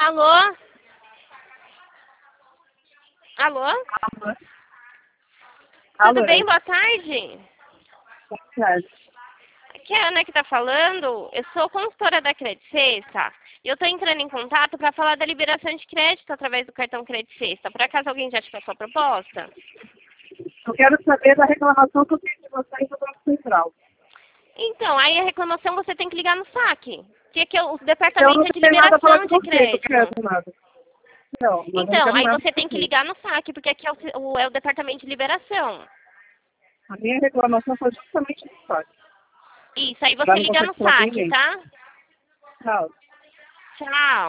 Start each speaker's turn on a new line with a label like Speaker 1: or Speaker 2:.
Speaker 1: Alô? Alô?
Speaker 2: Alô?
Speaker 1: Tudo
Speaker 2: Alô?
Speaker 1: bem? Boa tarde.
Speaker 2: Boa tarde.
Speaker 1: Aqui é a Ana que está falando. Eu sou consultora da Credit Sexta e eu estou entrando em contato para falar da liberação de crédito através do cartão Credit Sexta. Por acaso alguém já te passou a proposta?
Speaker 2: Eu quero saber da reclamação que eu tenho de vocês do Banco Central.
Speaker 1: Então, aí a reclamação você tem que ligar no SAC, que é o
Speaker 2: Eu não
Speaker 1: departamento de
Speaker 2: tenho nada a falar
Speaker 1: liberação
Speaker 2: com
Speaker 1: de
Speaker 2: você, eu quero
Speaker 1: crédito.
Speaker 2: nada. Não, mas eu não
Speaker 1: Então,
Speaker 2: quero
Speaker 1: aí
Speaker 2: nada
Speaker 1: você
Speaker 2: com
Speaker 1: tem que
Speaker 2: você.
Speaker 1: ligar no SAC, porque aqui é o departamento de liberação.
Speaker 2: A minha reclamação foi justamente no saque.
Speaker 1: Isso, aí
Speaker 2: Já
Speaker 1: você
Speaker 2: não
Speaker 1: liga
Speaker 2: consegue
Speaker 1: no
Speaker 2: falar com
Speaker 1: SAC,
Speaker 2: ninguém.
Speaker 1: tá?
Speaker 2: Tchau.
Speaker 1: Tchau.